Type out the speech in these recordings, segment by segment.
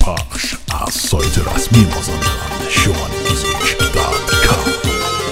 پخش از سایت رسمی مازندران ShewanMusic.com.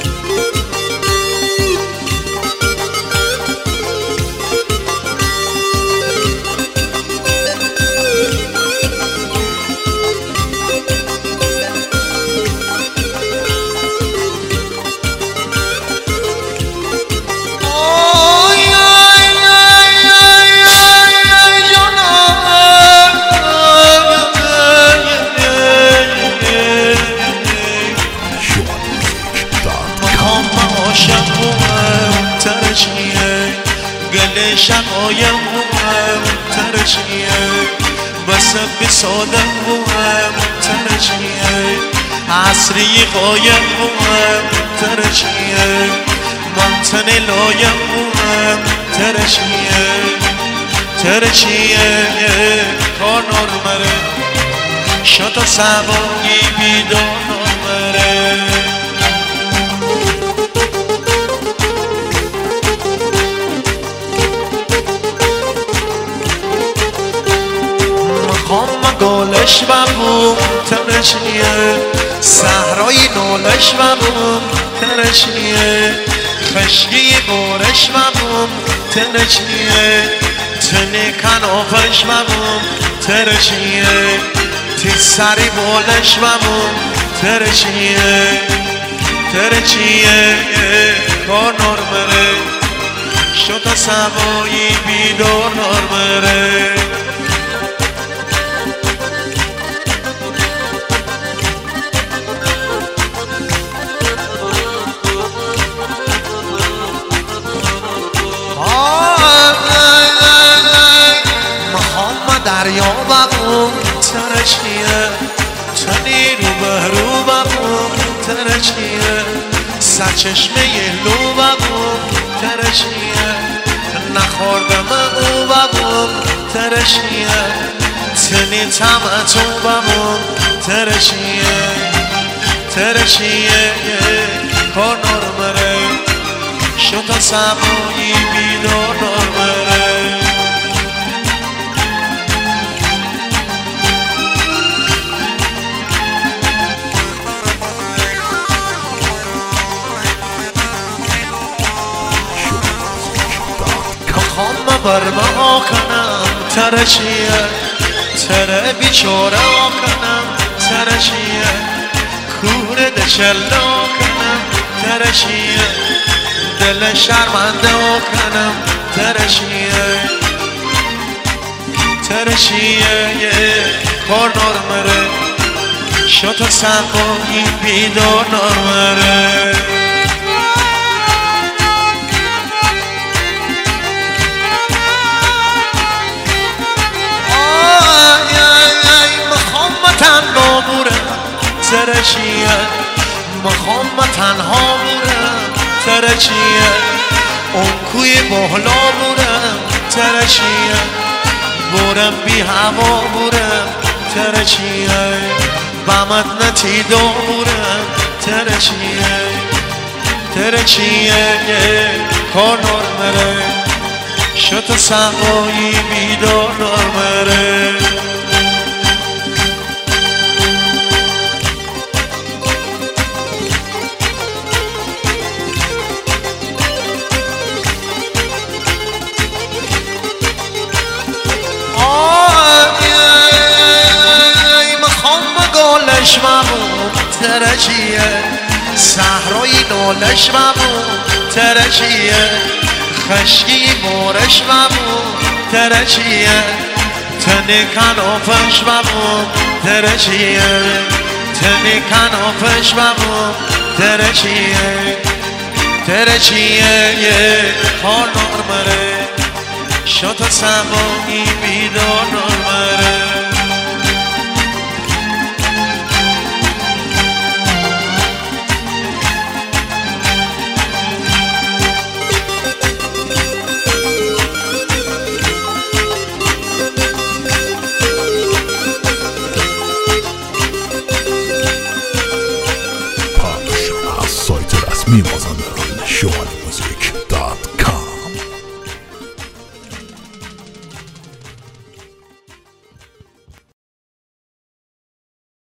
شقایم بوهم ترجیه بس بسادم بوهم ترجیه عصری قایم بوهم ترجیه منتن لایم بوهم ترجیه کار نرمره شد و سبایی بیدار نرمره گالش ببوم ترشیه صحرای نالش ببوم ترشیه خشکی بارش ببوم ترشیه تنی کنافش ببوم ترشیه تی سری بالش ببوم ترشیه کار نرمره شد سبایی بیدار نرمره دریا ببوم ترشیه تنی رو بهرو ببوم ترشیه سرچشمه لو ببوم ترشیه نخوردم او ببوم ترشیه تنی تمتو ببوم ترشیه کار نرمره شد سبایی بیدار نرمره برمه ها کنم ترشیه تره بیچاره ها کنم ترشیه کوره دشلا کنم ترشیه دل شرمنده ها کنم ترشیه کار نرمره شد سبایی بیدار نرمره تنها بورم ترشیه میخوام تنها بورم ترشیه اون کوی بالا بورم ترشیه بورم بی هوا بورم ترشیه بمت نتیدا بورم ترشیه کار نرمره شد سبایی بیدار نرمره ببوم ترشیه صحرای نالش ببوم ترشیه خشکی بارش ببوم ترشیه تنی کنافش ببوم ترشیه کار نرمره شد سبایی بیدار نرمره